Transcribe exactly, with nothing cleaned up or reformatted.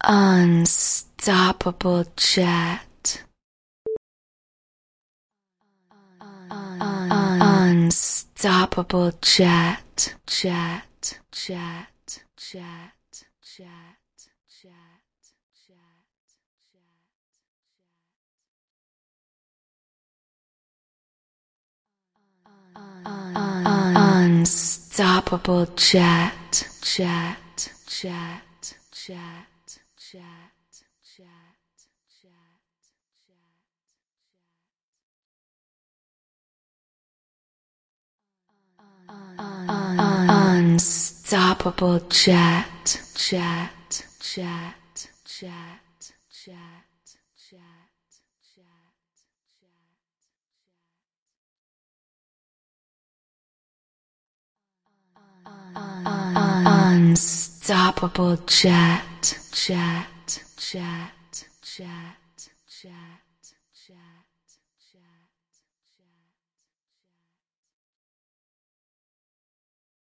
Unstoppable jet. Unstoppable jet. Jet. Jet. Jet. Jet. Unstoppable jet. Jet. Jet. Jet. Jet. Unstoppable jet. Jet. Jet. Jet. Jet. Unstoppable jet. Jet. Jet. Jet. Jet.